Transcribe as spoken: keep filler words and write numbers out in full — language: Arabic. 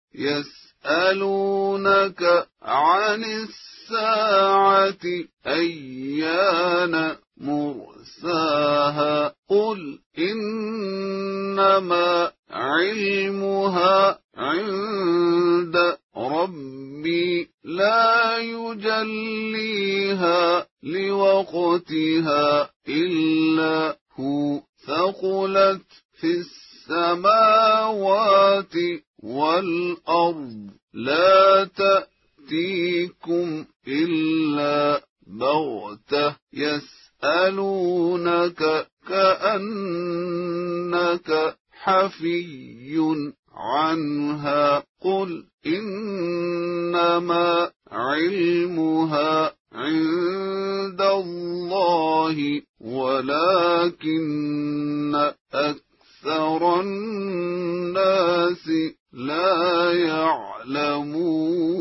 يسألونك عن الساعة أيان مرساها قل إنما علمها عند ربي لا يجليها لوقتها إلا هو ثقلت في السماوات والأرض لا تأتيكم إلا بغتة يسألونك كأنك حفي عنها قل إنما علمها عند الله ولكن أكثر الناس لا يعلمون.